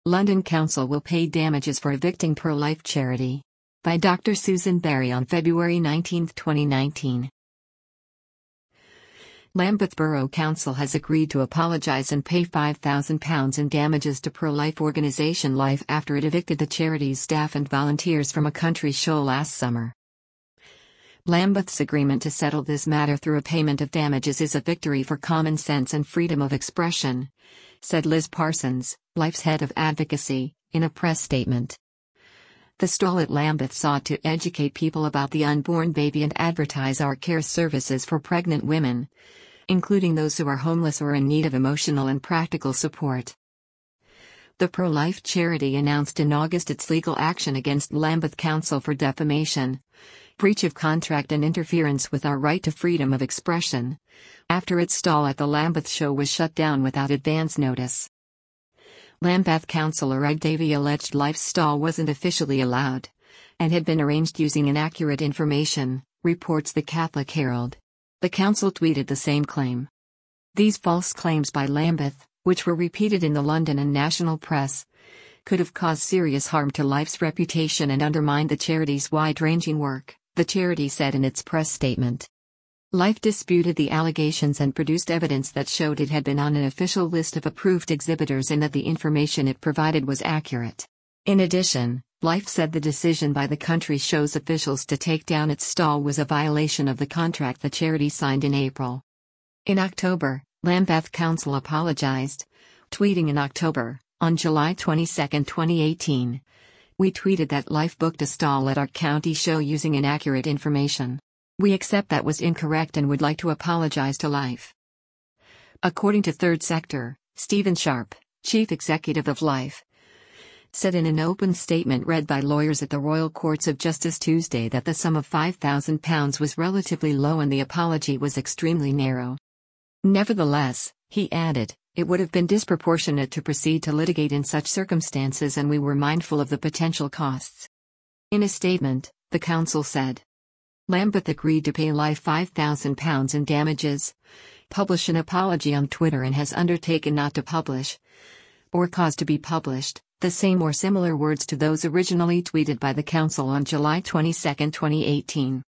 London Council will pay damages for evicting pro-life charity. By Dr. Susan Berry on February 19, 2019. Lambeth Borough Council has agreed to apologise and pay £5,000 in damages to pro-life organisation Life after it evicted the charity's staff and volunteers from a country show last summer. Lambeth's agreement to settle this matter through a payment of damages is a victory for common sense and freedom of expression, said Liz Parsons, Life's head of advocacy, in a press statement. The stall at Lambeth sought to educate people about the unborn baby and advertise our care services for pregnant women, including those who are homeless or in need of emotional and practical support. The pro-life charity announced in August its legal action against Lambeth Council for defamation, breach of contract and interference with our right to freedom of expression, after its stall at the Lambeth show was shut down without advance notice. Lambeth councillor Ed Davey alleged Life's stall wasn't officially allowed, and had been arranged using inaccurate information, reports the Catholic Herald. The council tweeted the same claim. These false claims by Lambeth, which were repeated in the London and national press, could have caused serious harm to Life's reputation and undermined the charity's wide-ranging work, the charity said in its press statement. Life disputed the allegations and produced evidence that showed it had been on an official list of approved exhibitors and that the information it provided was accurate. In addition, Life said the decision by the country show's officials to take down its stall was a violation of the contract the charity signed in April. In October, Lambeth Council apologized, tweeting in October, on July 22, 2018. We tweeted that Life booked a stall at our county show using inaccurate information. We accept that was incorrect and would like to apologize to Life. According to Third Sector, Stephen Sharp, Chief Executive of Life, said in an open statement read by lawyers at the Royal Courts of Justice Tuesday that the sum of £5,000 was relatively low and the apology was extremely narrow. Nevertheless, he added, it would have been disproportionate to proceed to litigate in such circumstances and we were mindful of the potential costs. In a statement, the council said, Lambeth agreed to pay Life £5,000 in damages, publish an apology on Twitter and has undertaken not to publish, or cause to be published, the same or similar words to those originally tweeted by the council on July 22, 2018.